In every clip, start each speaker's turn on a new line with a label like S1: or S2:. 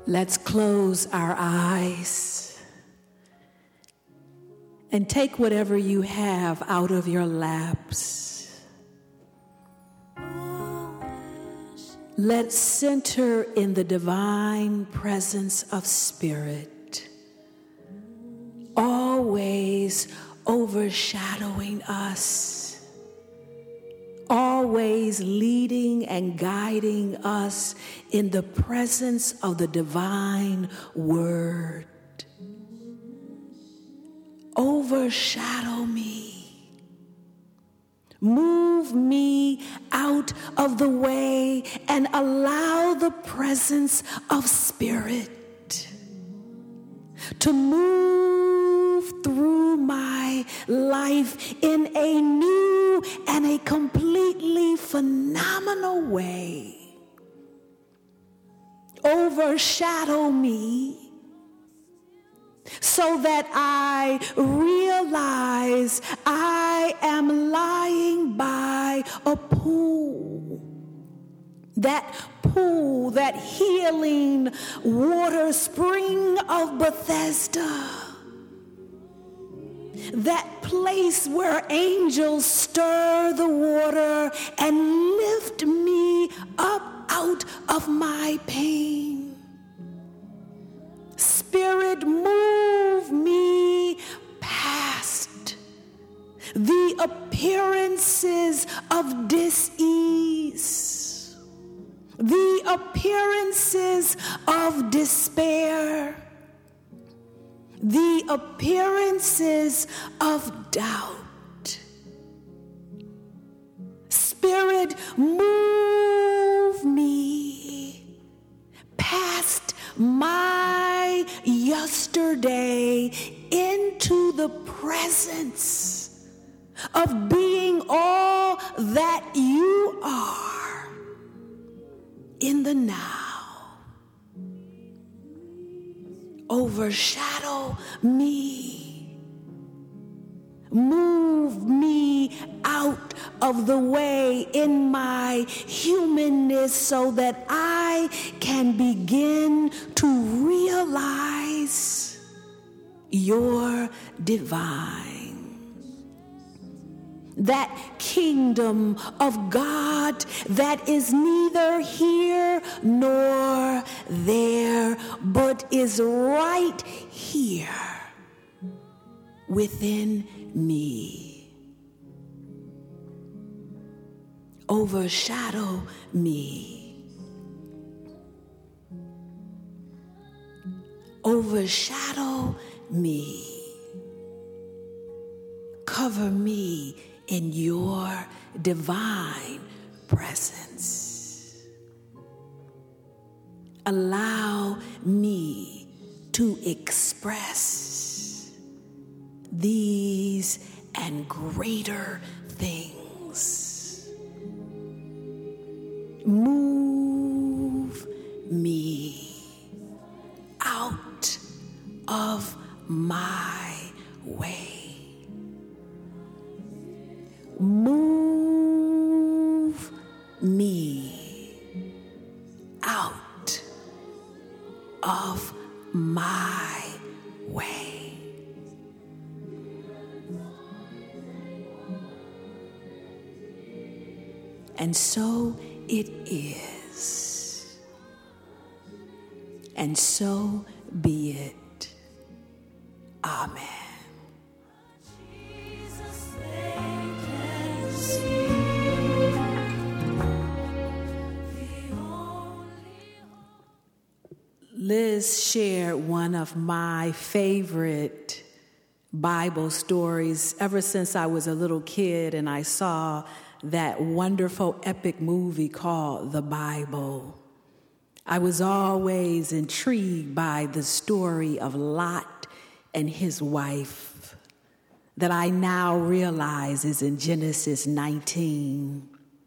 S1: Let's close our eyes and take whatever you have out of your laps. Let's center in the divine presence of Spirit, always overshadowing us, always leading and guiding us in the presence of the divine word. Overshadow me. Move me out of the way and allow the presence of Spirit to move through my life in a new and a completely phenomenal way. Overshadow me so that I realize I am lying by a pool. That pool, that healing water spring of Bethesda. That place where angels stir the water and lift me up out of my pain. Spirit, move me past the appearances of dis-ease, the appearances of despair, the appearances of doubt. Spirit, move me past my yesterday into the presence of being all that you are in the now. Overshadow me. Move me out of the way in my humanness so that I can begin to realize your divine. That kingdom of God that is neither here nor there, but is right here within me. Overshadow me. Overshadow me. Cover me in your divine presence. Allow me to express these and greater things. Move me out of my way. Move me out of my way. And so it is. And so be it. Amen. Liz shared one of my favorite Bible stories ever since I was a little kid and I saw that wonderful epic movie called The Bible. I was always intrigued by the story of Lot and his wife that I now realize is in Genesis 19.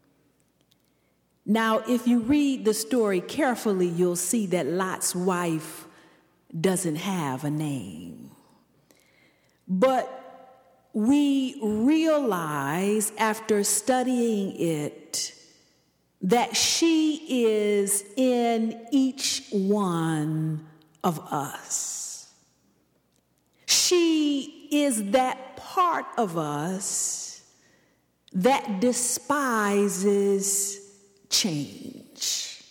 S1: Now, if you read the story carefully, you'll see that Lot's wife doesn't have a name. But we realize after studying it that she is in each one of us. She is that part of us that despises change.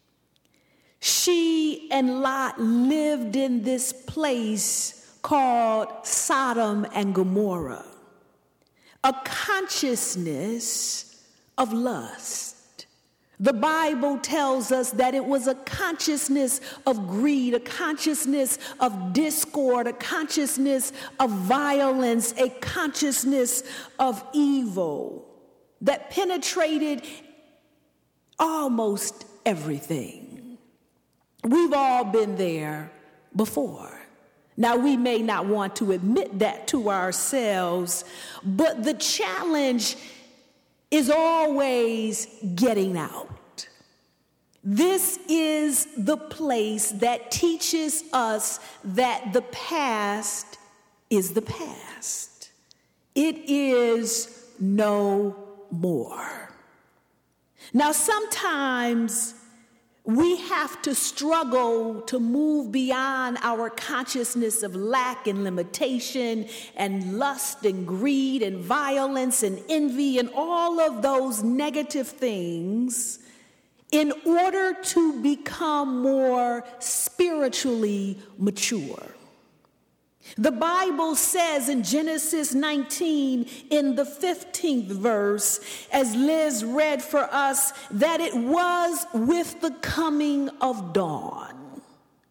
S1: She and Lot lived in this place called Sodom and Gomorrah, a consciousness of lust. The Bible tells us that it was a consciousness of greed, a consciousness of discord, a consciousness of violence, a consciousness of evil that penetrated almost everything. We've all been there before. Now, we may not want to admit that to ourselves, but the challenge is always getting out. This is the place that teaches us that the past is the past. It is no more. Now, sometimes we have to struggle to move beyond our consciousness of lack and limitation and lust and greed and violence and envy and all of those negative things in order to become more spiritually mature. The Bible says in Genesis 19, in the 15th verse, as Liz read for us, that it was with the coming of dawn,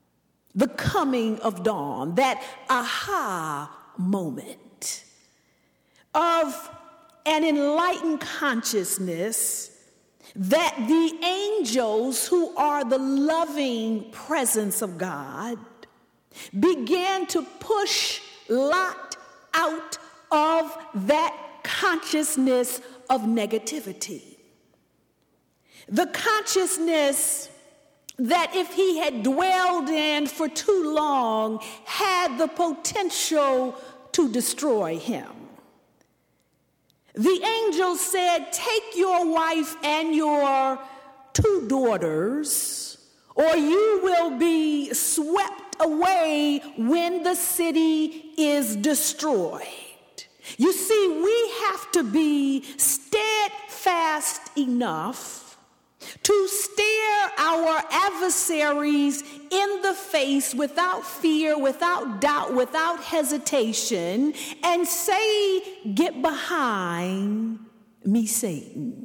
S1: that aha moment of an enlightened consciousness that the angels, who are the loving presence of God, began to push Lot out of that consciousness of negativity. The consciousness that if he had dwelled in for too long had the potential to destroy him. The angel said, "Take your wife and your 2 daughters, or you will be swept away when the city is destroyed." You see, we have to be steadfast enough to stare our adversaries in the face without fear, without doubt, without hesitation, and say, "Get behind me, Satan."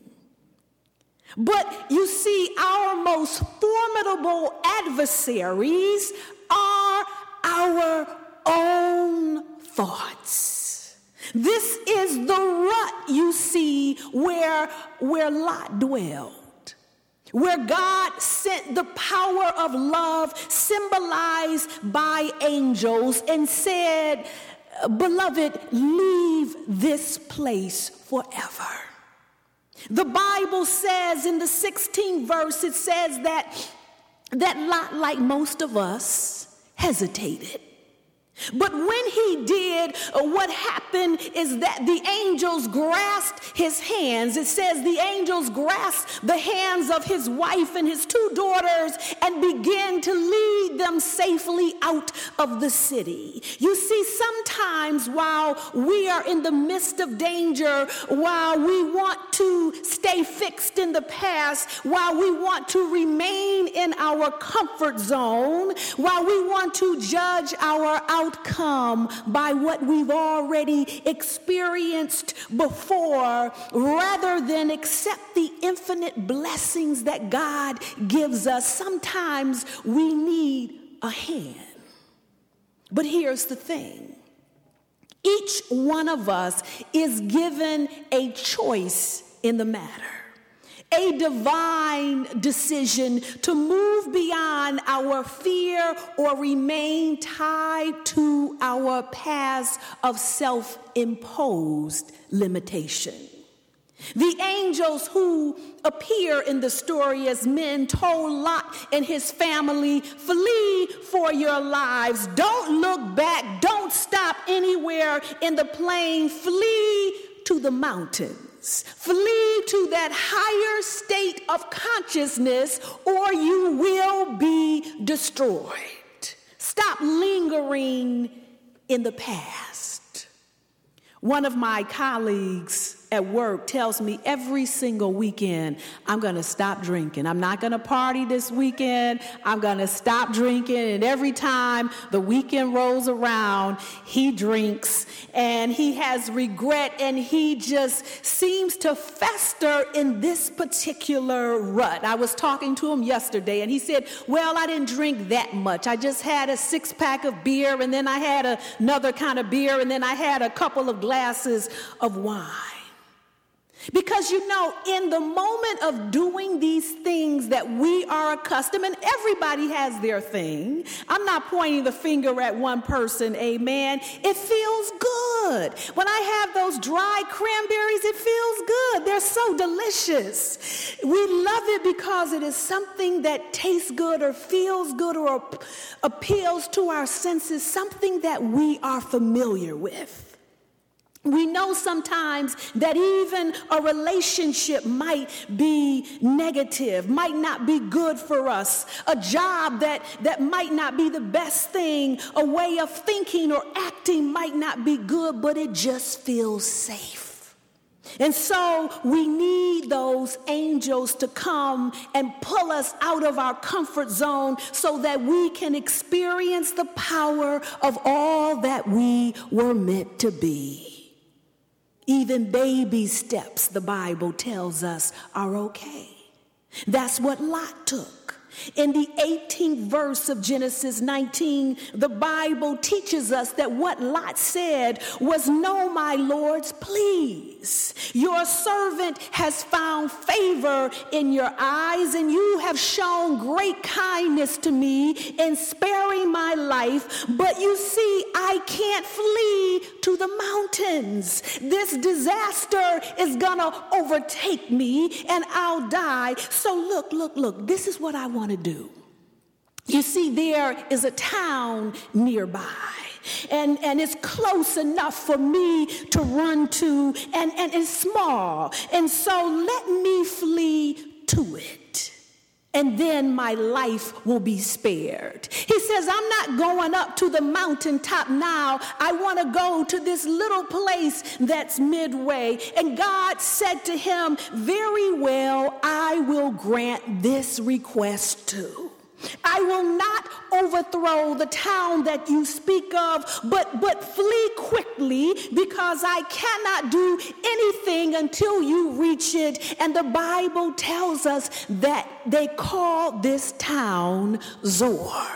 S1: But you see, our most formidable adversaries are our own thoughts. This is the rut, you see, where Lot dwelled, where God sent the power of love symbolized by angels and said, "Beloved, leave this place forever." The Bible says in the 16th verse, it says that Lot, like most of us, hesitated. But when he did, what happened is that the angels grasped his hands. It says the angels grasped the hands of his wife and his 2 daughters and began to lead them safely out of the city. You see, sometimes while we are in the midst of danger, while we want to stay fixed in the past, while we want to remain in our comfort zone, while we want to judge our outcome by what we've already experienced before, rather than accept the infinite blessings that God gives us, sometimes we need a hand. But here's the thing. Each one of us is given a choice in the matter. A divine decision to move beyond our fear or remain tied to our past of self-imposed limitation. The angels who appear in the story as men told Lot and his family, "Flee for your lives. Don't look back. Don't stop anywhere in the plain. Flee to the mountains." Flee to that higher state of consciousness, or you will be destroyed. Stop lingering in the past. One of my colleagues at work tells me every single weekend, I'm going to stop drinking. I'm not going to party this weekend. I'm going to stop drinking. And every time the weekend rolls around, he drinks and he has regret, and he just seems to fester in this particular rut. I was talking to him yesterday and he said, well, I didn't drink that much. I just had a 6-pack of beer, and then I had another kind of beer, and then I had a couple of glasses of wine. Because, in the moment of doing these things that we are accustomed, and everybody has their thing. I'm not pointing the finger at one person, amen. It feels good. When I have those dry cranberries, it feels good. They're so delicious. We love it because it is something that tastes good or feels good or appeals to our senses, something that we are familiar with. We know sometimes that even a relationship might be negative, might not be good for us, a job that might not be the best thing, a way of thinking or acting might not be good, but it just feels safe. And so we need those angels to come and pull us out of our comfort zone so that we can experience the power of all that we were meant to be. Even baby steps, the Bible tells us, are okay. That's what Lot took. In the 18th verse of Genesis 19, the Bible teaches us that what Lot said was, "No, my lords, please. Your servant has found favor in your eyes, and you have shown great kindness to me in sparing my life. But you see, I can't flee to the mountains. This disaster is gonna overtake me, and I'll die. So look, this is what I want to do." You see, there is a town nearby, and it's close enough for me to run to, and it's small, and so let me flee to it, and then my life will be spared. He says, I'm not going up to the mountaintop now. I want to go to this little place that's midway. And God said to him, very well, I will grant this request too. I will not overthrow the town that you speak of, but flee quickly, because I cannot do anything until you reach it. And the Bible tells us that they call this town Zoar.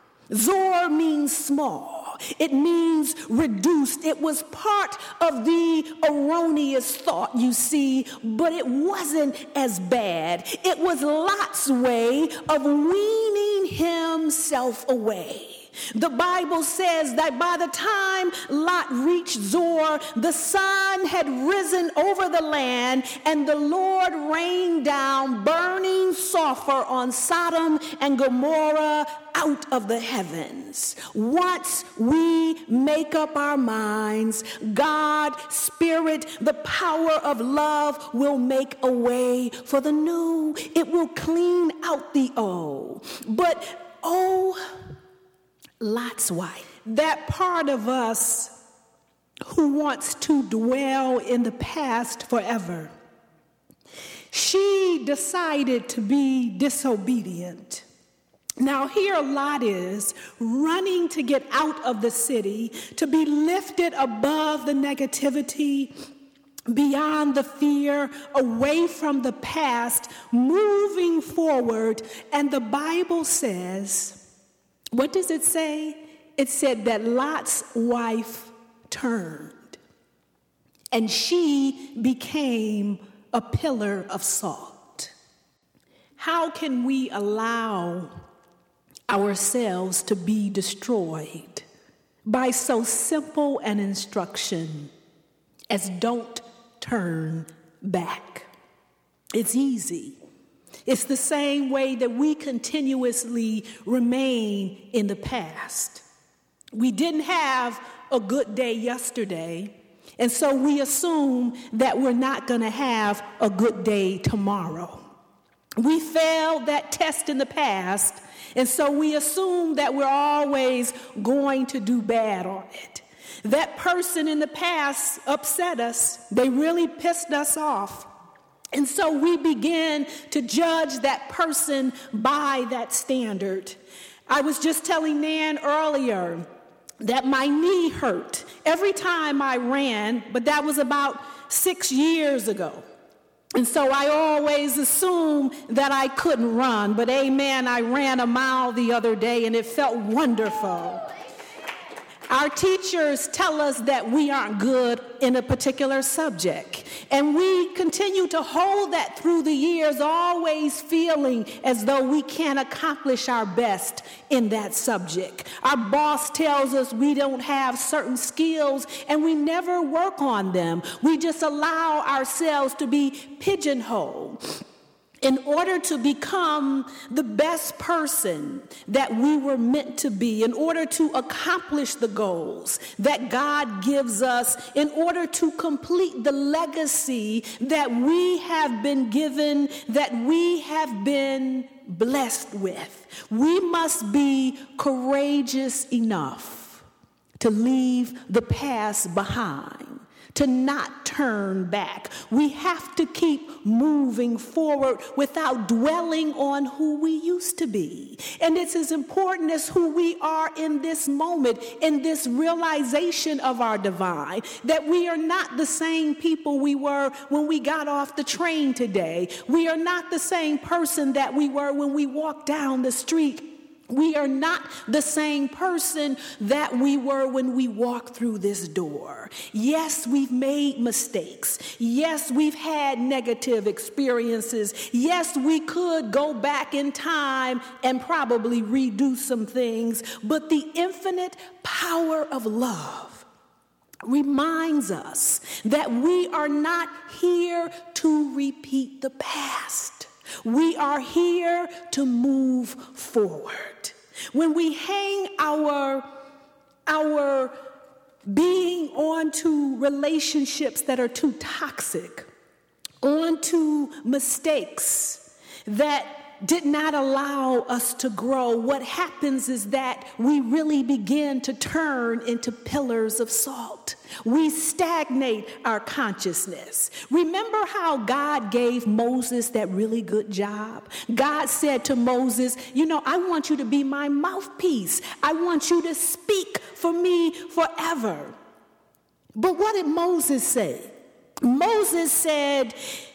S1: Zoar means small. It means reduced. It was part of the erroneous thought, you see, but it wasn't as bad. It was Lot's way of weaning himself away. The Bible says that by the time Lot reached Zoar, the sun had risen over the land, and the Lord rained down burning sulfur on Sodom and Gomorrah out of the heavens. Once we make up our minds, God, Spirit, the power of love will make a way for the new. It will clean out the old. But Lot's wife, that part of us who wants to dwell in the past forever, she decided to be disobedient. Now here Lot is running to get out of the city, to be lifted above the negativity, beyond the fear, away from the past, moving forward. And the Bible says, what does it say? It said that Lot's wife turned, and she became a pillar of salt. How can we allow ourselves to be destroyed by so simple an instruction as don't turn back? It's easy. It's the same way that we continuously remain in the past. We didn't have a good day yesterday, And so we assume that we're not going to have a good day tomorrow. We failed that test in the past, and so we assume that we're always going to do bad on it. That person in the past upset us. They really pissed us off. And so we begin to judge that person by that standard. I was just telling Nan earlier that my knee hurt every time I ran, but that was about 6 years ago. And so I always assumed that I couldn't run, but amen, I ran a mile the other day and it felt wonderful. Our teachers tell us that we aren't good in a particular subject, and we continue to hold that through the years, always feeling as though we can't accomplish our best in that subject. Our boss tells us we don't have certain skills, and we never work on them. We just allow ourselves to be pigeonholed. In order to become the best person that we were meant to be, in order to accomplish the goals that God gives us, in order to complete the legacy that we have been given, that we have been blessed with, we must be courageous enough to leave the past behind, to not turn back. We have to keep moving forward without dwelling on who we used to be. And it's as important as who we are in this moment, in this realization of our divine, that we are not the same people we were when we got off the train today. We are not the same person that we were when we walked down the street. We are not the same person that we were when we walked through this door. Yes, we've made mistakes. Yes, we've had negative experiences. Yes, we could go back in time and probably redo some things. But the infinite power of love reminds us that we are not here to repeat the past. We are here to move forward. When we hang our being onto relationships that are too toxic, onto mistakes that did not allow us to grow, what happens is that we really begin to turn into pillars of salt. We stagnate our consciousness. Remember how God gave Moses that really good job? God said to Moses, I want you to be my mouthpiece. I want you to speak for me forever. But what did Moses say? Moses said,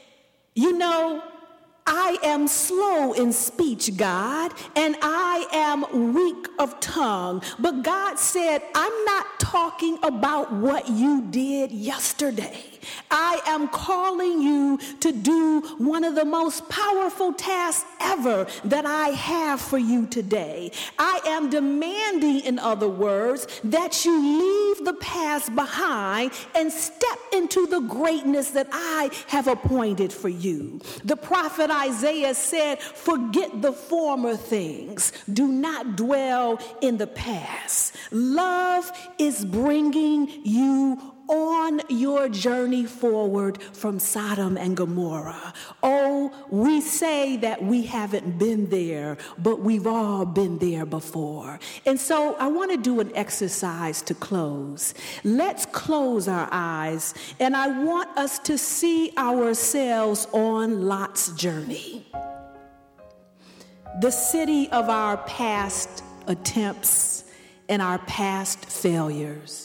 S1: I am slow in speech, God, and I am weak of tongue. But God said, I'm not talking about what you did yesterday. I am calling you to do one of the most powerful tasks ever that I have for you today. I am demanding, in other words, that you leave the past behind and step into the greatness that I have appointed for you. The prophet Isaiah said, forget the former things. Do not dwell in the past. Love is bringing you on your journey forward from Sodom and Gomorrah. Oh, we say that we haven't been there, but we've all been there before. And so I want to do an exercise to close. Let's close our eyes, and I want us to see ourselves on Lot's journey. The city of our past attempts and our past failures.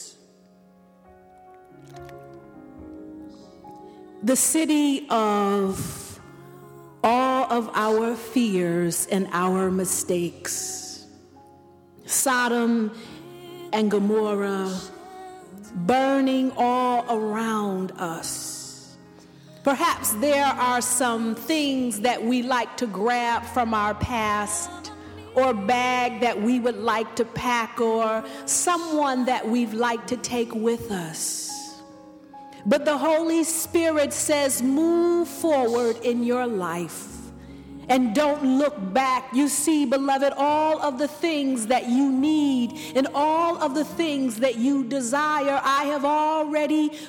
S1: The city of all of our fears and our mistakes. Sodom and Gomorrah burning all around us. Perhaps there are some things that we like to grab from our past, or bag that we would like to pack, or someone that we'd like to take with us. But the Holy Spirit says, move forward in your life and don't look back. You see, beloved, all of the things that you need and all of the things that you desire, I have already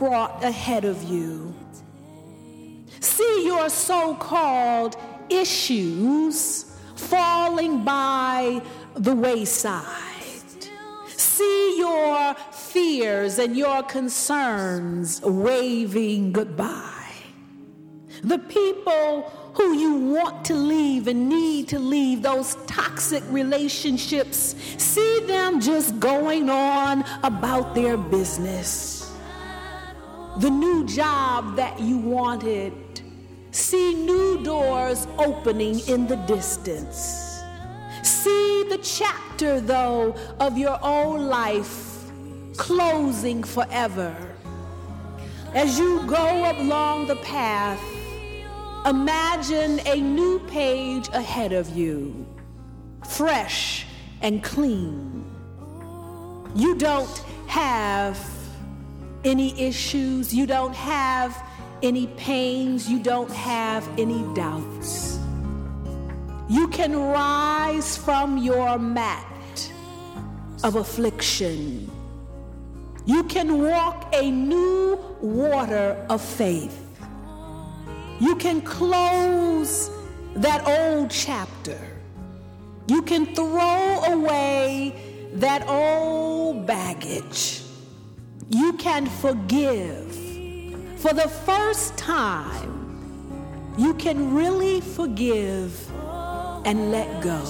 S1: brought ahead of you. See your so-called issues falling by the wayside. See your fears and your concerns waving goodbye. The people who you want to leave and need to leave, those toxic relationships, see them just going on about their business. The new job that you wanted, see new doors opening in the distance. See the chapter, though, of your old life closing forever. As you go along the path, imagine a new page ahead of you, fresh and clean. You don't have any issues. You don't have any pains. You don't have any doubts. You can rise from your mat of affliction. You can walk a new water of faith. You can close that old chapter. You can throw away that old baggage. You can forgive. For the first time, you can really forgive and let go.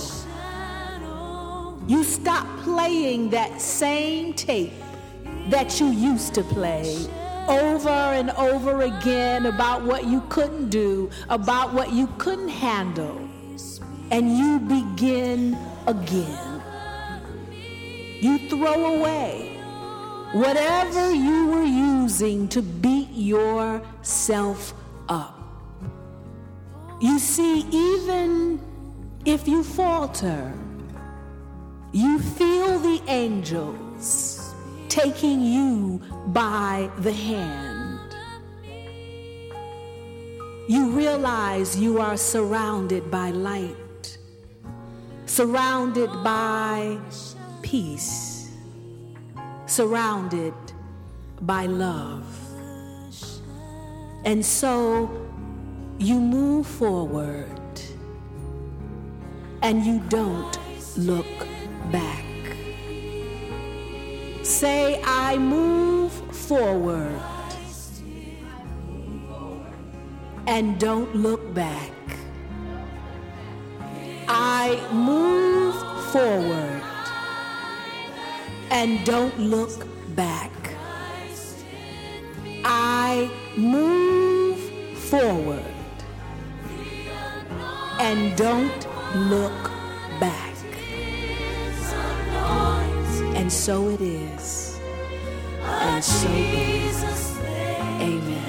S1: You stop playing that same tape that you used to play over and over again about what you couldn't do, about what you couldn't handle, and you begin again. You throw away whatever you were using to beat yourself up. You see, even if you falter, you feel the angels taking you by the hand. You realize you are surrounded by light, surrounded by peace, surrounded by love. And so you move forward and you don't look back. Say, I move forward and don't look back. I move forward and don't look back. I move forward and don't look back. And so it is, and so it is. Amen.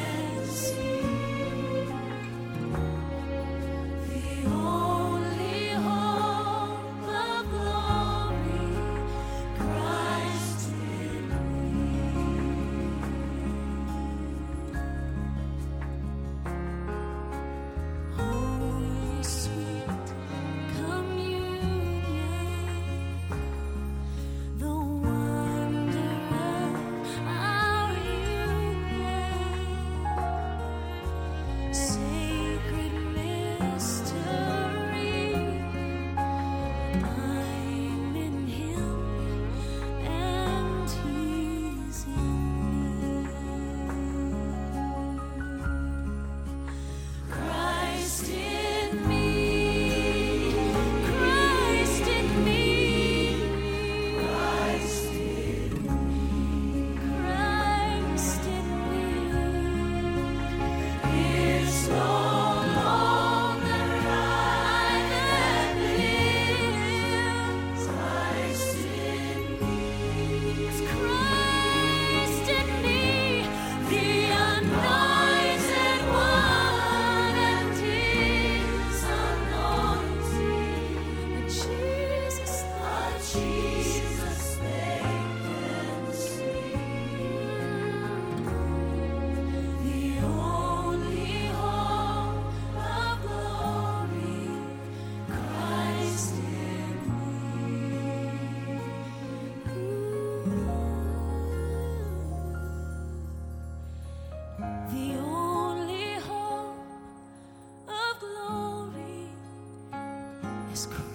S2: is cruel.